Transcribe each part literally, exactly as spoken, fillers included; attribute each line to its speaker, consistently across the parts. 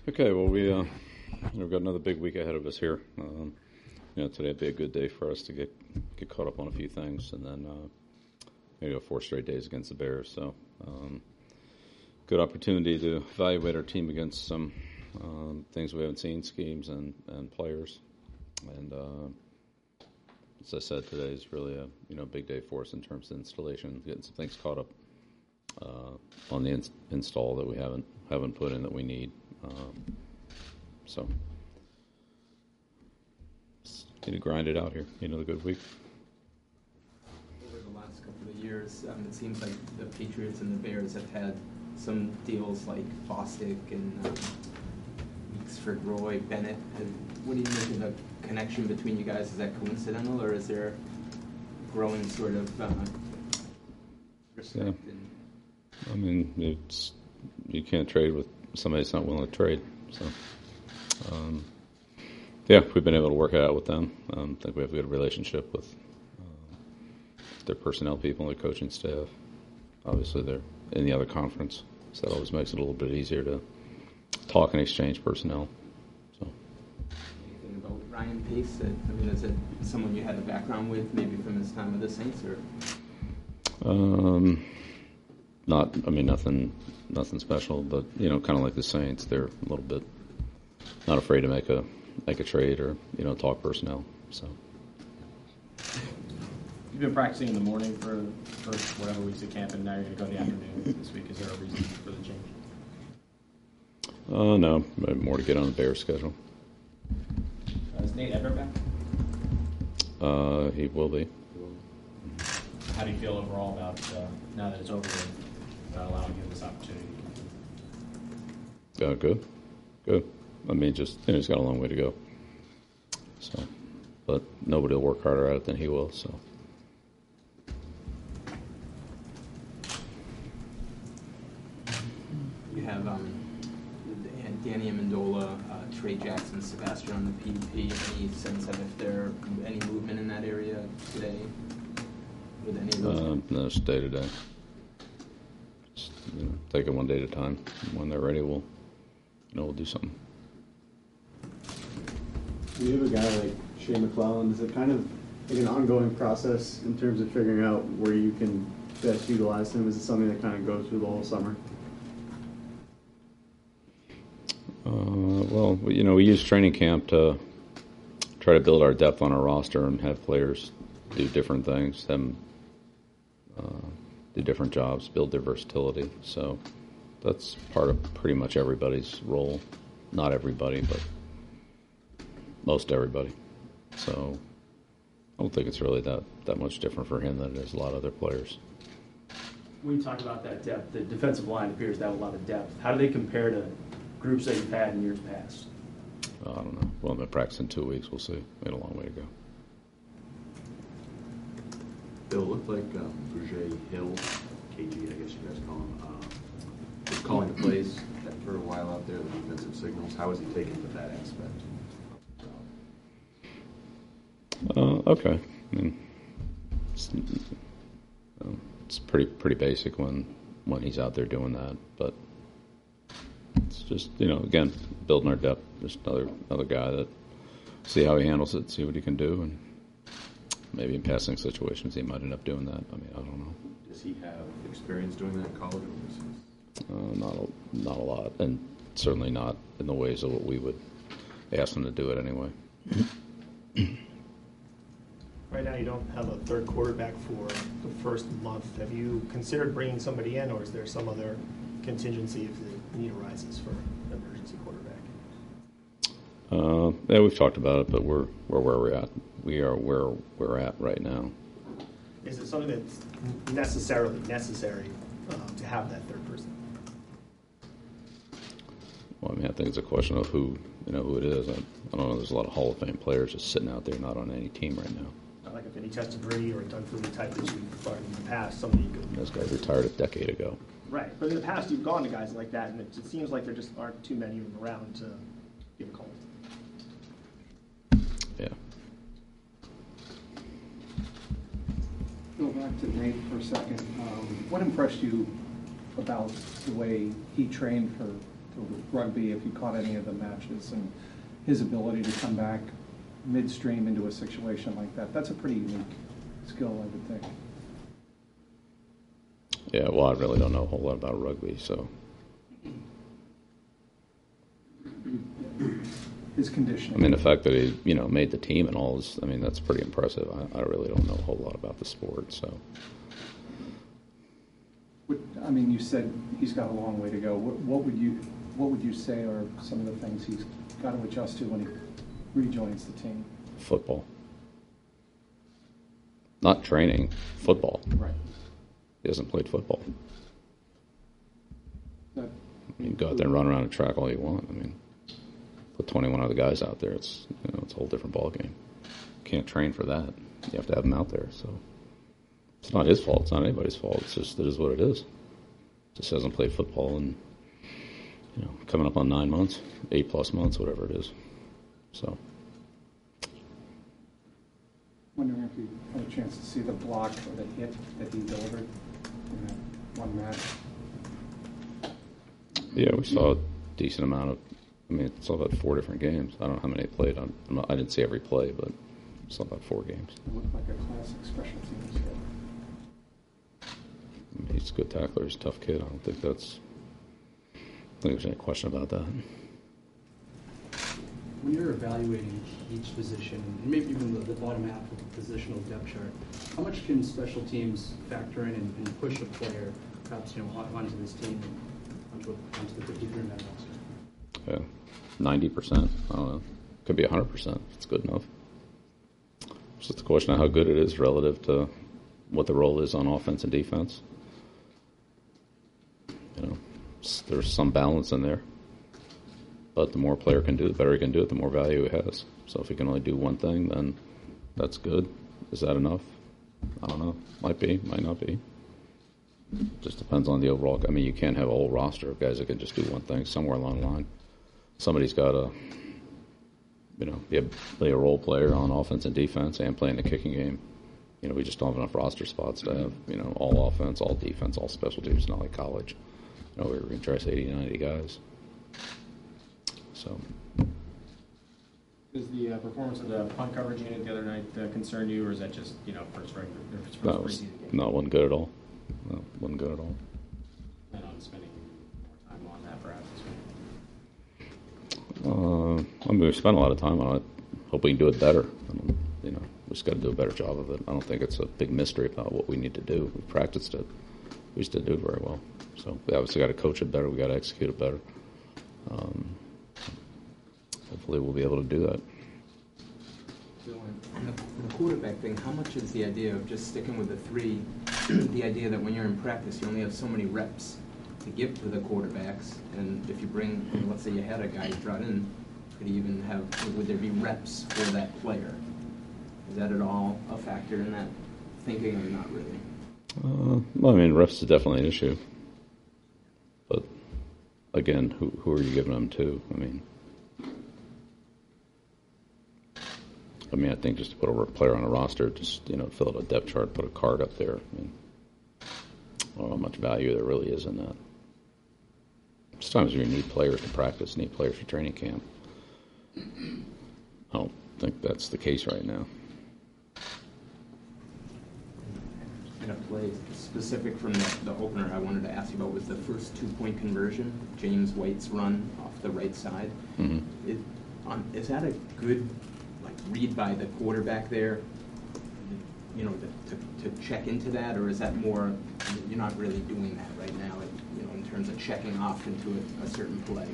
Speaker 1: Okay, well, we, uh, we've got another big week ahead of us here. Um, you know, today would be a good day for us to get get caught up on a few things, and then uh, maybe go four straight days against the Bears. So, um, good opportunity to evaluate our team against some um, things we haven't seen, schemes and, and players. And uh, as I said, today is really a you know big day for us in terms of installation, getting some things caught up uh, on the in- install that we haven't haven't put in that we need. Um, so, just need to grind it out here. Another good week.
Speaker 2: Over the last couple of years, um, it seems like the Patriots and the Bears have had some deals like Bostic and um, Weeksford, Roy, Bennett. And what do you make of the connection between you guys? Is that coincidental, or is there growing sort of uh, respect?
Speaker 1: Yeah.
Speaker 2: And
Speaker 1: I mean, it's you can't trade with somebody that's not willing to trade. So, um, yeah, we've been able to work it out with them. Um, I think we have a good relationship with uh, their personnel people and their coaching staff. Obviously, they're in the other conference, so that always makes it a little bit easier to talk and exchange personnel. So,
Speaker 2: anything about Ryan Pace? I mean, is it someone you had a background with, maybe from his time with the Saints, or?
Speaker 1: Um, not, I mean, nothing, nothing special, but you know, kind of like the Saints, they're a little bit not afraid to make a make a trade or you know talk personnel. So.
Speaker 3: You've been practicing in the morning for the first whatever weeks of camp, and now you're going to go in the afternoon this week. Is there a reason for the change?
Speaker 1: Uh, no, more to get on the Bears schedule.
Speaker 3: Uh, is Nate Everett back?
Speaker 1: Uh, he will be.
Speaker 3: How do you feel overall about uh, now that it's over with, uh, allowing him this opportunity?
Speaker 1: Uh, good, good. I mean, just you know, he's got a long way to go. So, but nobody will work harder at it than he will. So.
Speaker 2: You have um, Danny Amendola, uh, Trey Jackson, Sebastian on the P D P. Any sense of if there any movement in that area today with any of those?
Speaker 1: Uh, no, it's day to day. Just, you know, take it one day at a time. When they're ready, we'll, you know, we'll do something.
Speaker 4: You have a guy like Shea McClellan. Is it kind of like an ongoing process in terms of figuring out where you can best utilize him? Is it something that kind of goes through the whole summer?
Speaker 1: Uh, well, you know, we use training camp to try to build our depth on our roster and have players do different things, them uh, do different jobs, build their versatility. So that's part of pretty much everybody's role. Not everybody, but most everybody. So I don't think it's really that, that much different for him than it is a lot of other players.
Speaker 5: When you talk about that depth, the defensive line appears to have a lot of depth. How do they compare to groups that you've had in years past?
Speaker 1: Uh, I don't know. Well, I'm going to practice in two weeks. We'll see. We got a long way to go.
Speaker 6: Bill, it looked like um, Bourget Hill, K G, I guess you guys call him, uh, was calling the plays for a while out there, the defensive signals. How was he taking with that aspect?
Speaker 1: Uh, okay. I mean, it's, uh, it's pretty pretty basic when when he's out there doing that, but it's just you know again building our depth. Just another another guy that see how he handles it, see what he can do, and maybe in passing situations he might end up doing that. I mean, I don't know.
Speaker 6: Does he have experience doing that in college? Or was he...
Speaker 1: Uh, not a, not a lot, and certainly not in the ways of what we would ask him to do it anyway.
Speaker 7: Right now you don't have a third quarterback for the first month. Have you considered bringing somebody in, or is there some other contingency if the need arises for an emergency quarterback?
Speaker 1: Uh, yeah, we've talked about it, but we're we're where we're at. We are where we're at right now.
Speaker 7: Is it something that's necessarily necessary um, to have that third person?
Speaker 1: Well, I mean, I think it's a question of who you know who it is. I, I don't know. There's a lot of Hall of Fame players just sitting out there, not on any team right now.
Speaker 7: Not like a Vinny Testaverde or a Doug Flutie type that you've learned in the past. Somebody you could.
Speaker 1: Those guys retired a decade ago.
Speaker 7: Right, but in the past you've gone to guys like that, and it, it seems like there just aren't too many of them around to give a call.
Speaker 1: Yeah.
Speaker 8: Go back to Nate for a second. Um, what impressed you about the way he trained for
Speaker 9: rugby, if he caught any of the matches, and his ability to come back midstream into a situation like that. That's a pretty unique skill, I would think.
Speaker 1: Yeah, well, I really don't know a whole lot about rugby, so.
Speaker 9: His conditioning.
Speaker 1: I mean, the fact that he, you know, made the team and all is, I mean, that's pretty impressive. I, I really don't know a whole lot about the sport, so.
Speaker 9: What, I mean, you said he's got a long way to go. What, what would you, what would you say are some of the things he's got to adjust to when he rejoins the team?
Speaker 1: Football. Not training, football.
Speaker 9: Right.
Speaker 1: He hasn't played football.
Speaker 9: That,
Speaker 1: You can go out there and run around a track all you want. I mean, put twenty-one other guys out there. It's, you know, it's a whole different ballgame. Can't train for that. You have to have them out there. So it's not his fault. It's not anybody's fault. It's just, it is what it is. Just hasn't played football in, you know, coming up on nine months, eight plus months, whatever it is. So.
Speaker 9: wondering if you had a chance to see the block or the hit that he delivered in that one match.
Speaker 1: Yeah, we saw a decent amount of. I mean, it's all about four different games. I don't know how many he played on. I'm not, I didn't see every play, but it's all about four games.
Speaker 9: It looked like a classic special teams hit.
Speaker 1: I mean, he's a good tackler. He's a tough kid. I don't think that's. I don't think there's any question about that.
Speaker 10: When you're evaluating each position, and maybe even the, the bottom half of the positional depth chart, how much can special teams factor in and, and push a player, perhaps, you know, on- onto this team, onto, onto the fifty-three man roster?
Speaker 1: Yeah, ninety percent. I don't know. Could be one hundred percent. It's good enough. It's just a question of how good it is relative to what the role is on offense and defense. You know, s- there's some balance in there. But the more a player can do, the better he can do it, the more value he has. So if he can only do one thing, then that's good. Is that enough? I don't know. Might be, might not be. Just depends on the overall. I mean, you can't have a whole roster of guys that can just do one thing. Somewhere along the line, somebody's got to, you know, be a, be a role player on offense and defense and play in the kicking game. You know, we just don't have enough roster spots to have, you know, all offense, all defense, all special teams. It's not like college. You know, we were going to try to eighty, ninety guys. So.
Speaker 3: Does the uh, performance of the punt coverage unit the other night uh, concern you, or is that just, you know, first regular, or first
Speaker 1: No, it was,
Speaker 3: preseason game?
Speaker 1: no, it wasn't good at all. No, it wasn't good at all.
Speaker 3: Plan on spending more time on that perhaps this week?
Speaker 1: Uh, I mean, we've spent a lot of time on it. Hope we can do it better. I don't, you know, we just got to do a better job of it. I don't think it's a big mystery about what we need to do. We practiced it. We just didn't do it very well. So we obviously got to coach it better. We got to execute it better. Um, hopefully, we'll be able to do that.
Speaker 2: So, on the, the quarterback thing, how much is the idea of just sticking with the three, the idea that when you're in practice, you only have so many reps to give to the quarterbacks, and if you bring, let's say you had a guy brought in, could he even have, would there be reps for that player? Is that at all a factor in that thinking, or not really?
Speaker 1: Uh, well, I mean, reps is definitely an issue. But, again, who, who are you giving them to? I mean, I mean, I think just to put a player on a roster, just, you know, fill out a depth chart, put a card up there. I mean, I don't know how much value there really is in that. Sometimes you need players to practice, need players for training camp. I don't think that's the case right now.
Speaker 2: In a play specific from the, the opener, I wanted to ask you about was the first two-point conversion, James White's run off the right side.
Speaker 1: Mm-hmm.
Speaker 2: It, on, is that a good like read by the quarterback there? You know, to, to, to check into that, or is that more you're not really doing that right now? You know, in terms of checking off into a, a certain play.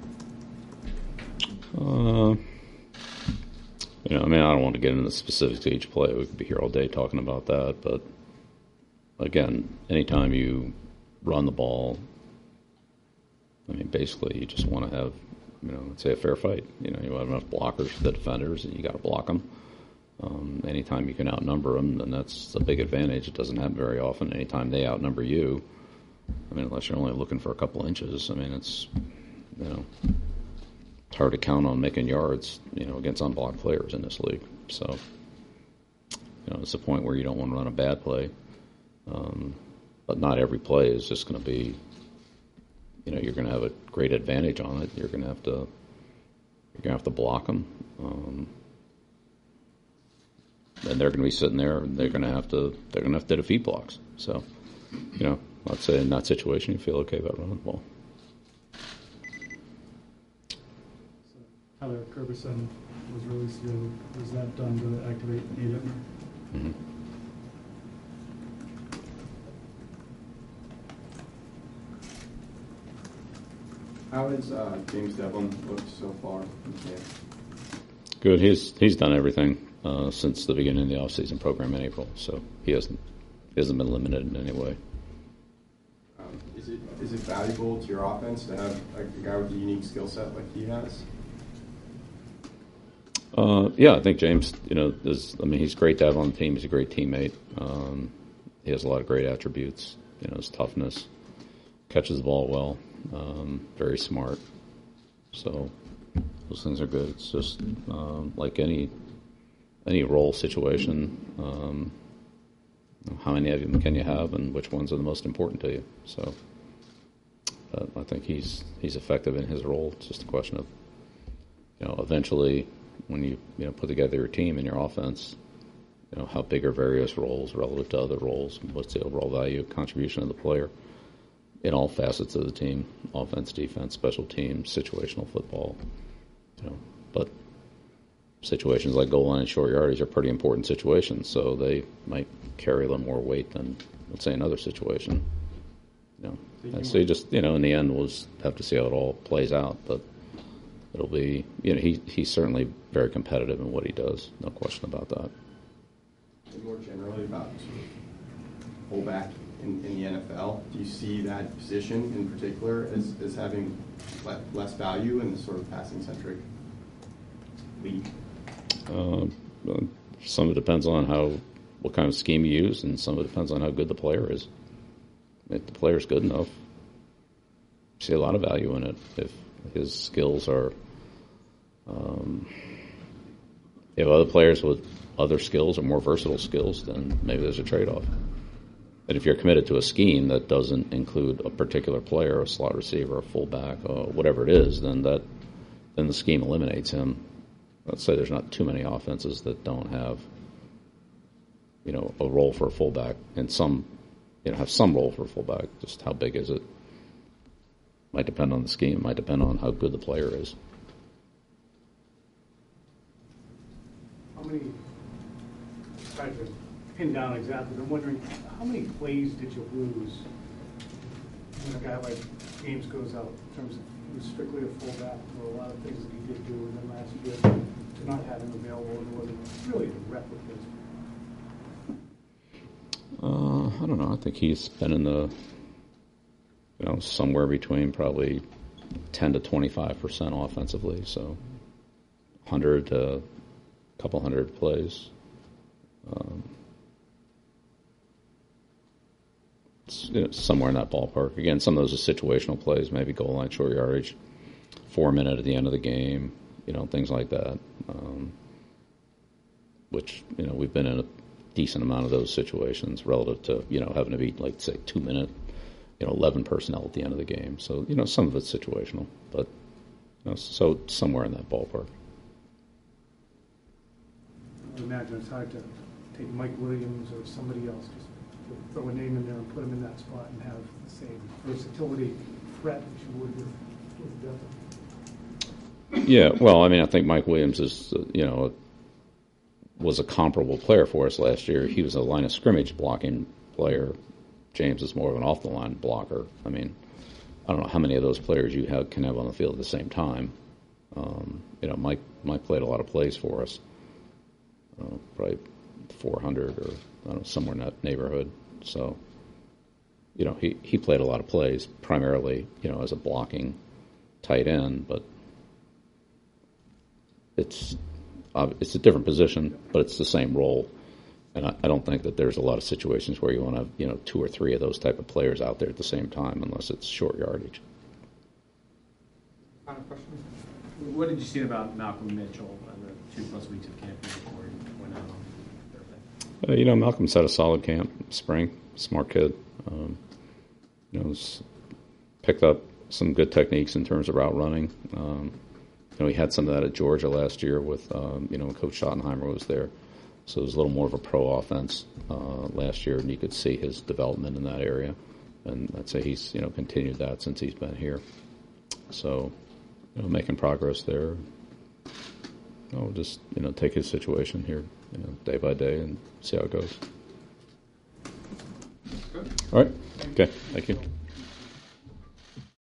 Speaker 1: Uh, you know, I mean, I don't want to get into the specifics of each play. We could be here all day talking about that, but again, anytime you run the ball, I mean, basically, you just want to have, you know, let's say a fair fight. You know, you have enough blockers for the defenders, and you got to block them. Um, anytime you can outnumber them, then that's a big advantage. It doesn't happen very often. Anytime they outnumber you, I mean, unless you're only looking for a couple inches, I mean, it's, you know, it's hard to count on making yards, you know, against unblocked players in this league. So, you know, it's a point where you don't want to run a bad play. Um, but not every play is just going to be, you know, you're going to have a great advantage on it. You're going to have to, you're going to have to block them. Um, and they're going to be sitting there, and they're going to have to, they're going to have to defeat blocks. So, you know, I'd say in that situation, you feel okay about running the ball.
Speaker 11: Tyler Kerberson was released. Was that done to activate Native?
Speaker 1: Mm-hmm.
Speaker 12: How has uh, James Devlin looked so far in camp?
Speaker 1: Good. He's he's done everything uh, since the beginning of the off-season program in April, so he hasn't he hasn't been limited in any way.
Speaker 12: Um, is it is it valuable to your offense to have a, a guy with a unique skill set like he has?
Speaker 1: Uh, yeah, I think James, you know, is, I mean, he's great to have on the team. He's a great teammate. Um, he has a lot of great attributes. You know, his toughness, catches the ball well, um, very smart. So those things are good. It's just um, like any any role situation. Um, how many of them can you have, and which ones are the most important to you? So uh, I think he's he's effective in his role. It's just a question of, you know, eventually, when you you know put together your team and your offense, you know, how big are various roles relative to other roles? What's the overall value, contribution of the player in all facets of the team: offense, defense, special teams, situational football. You know, but situations like goal line and short yardage are pretty important situations, so they might carry a little more weight than, let's say, another situation. You know, and so you just, you know, in the end, we'll just have to see how it all plays out, but it'll be, you know, he he's certainly very competitive in what he does, no question about that.
Speaker 12: And more generally about sort of fullback in, in the N F L, do you see that position in particular as, as having le- less value in the sort of passing-centric league?
Speaker 1: Uh, some of it depends on how, what kind of scheme you use, and some of it depends on how good the player is. If the player's good enough, you see a lot of value in it. If his skills are, um, if other players with other skills or more versatile skills, then maybe there's a trade-off. But if you're committed to a scheme that doesn't include a particular player, a slot receiver, a fullback, uh, whatever it is, then that then the scheme eliminates him. Let's say there's not too many offenses that don't have, you know, a role for a fullback, and some, you know, have some role for a fullback. Just how big is it? Might depend on the scheme. Might depend on how good the player is.
Speaker 11: How many, trying to pin down exactly, I'm wondering, how many plays did you lose when a guy like James goes out, in terms of he was strictly a fullback? There were a lot of things that he did do, and then last year, to not have him available, and it wasn't really a rep with his.
Speaker 1: Uh, I don't know. I think he's been in the, you know, somewhere between probably ten to twenty-five percent offensively. So, hundred to a couple hundred plays. Um, it's, you know, somewhere in that ballpark. Again, some of those are situational plays, maybe goal line, short yardage, four minute at the end of the game, you know, things like that. Um, which, you know, we've been in a decent amount of those situations relative to, you know, having to be, like, say, two minute, you know, eleven personnel at the end of the game. So, you know, some of it's situational, but, you know, so somewhere in that ballpark.
Speaker 11: I would imagine it's hard to take Mike Williams or somebody else, just throw a name in there and put him in that spot and have the same versatility threat that you would with, with Devlin.
Speaker 1: Yeah, well, I mean, I think Mike Williams is, uh, you know, was a comparable player for us last year. He was a line of scrimmage blocking player. James is more of an off-the-line blocker. I mean, I don't know how many of those players you have can have on the field at the same time. Um, you know, Mike Mike played a lot of plays for us, uh, probably four hundred or I don't know, somewhere in that neighborhood. So, you know, he, he played a lot of plays, primarily, you know, as a blocking tight end, but it's uh, it's a different position, but it's the same role. And I, I don't think that there's a lot of situations where you want to have, you know, two or three of those type of players out there at the same time, unless it's short yardage.
Speaker 3: Final question? What did you see about Malcolm Mitchell in the two plus weeks of camp before he went out on Thursday?
Speaker 1: Uh, you know, Malcolm's had a solid camp, spring, smart kid. Um, you know, was picked up some good techniques in terms of route running. Um, you know, he had some of that at Georgia last year with, um, you know, when Coach Schottenheimer was there. So it was a little more of a pro offense uh, last year, and you could see his development in that area. And I'd say he's, you know, continued that since he's been here. So, you know, making progress there. You know, just, you know, take his situation here, you know, day by day and see how it goes. All right. Okay. Thank you.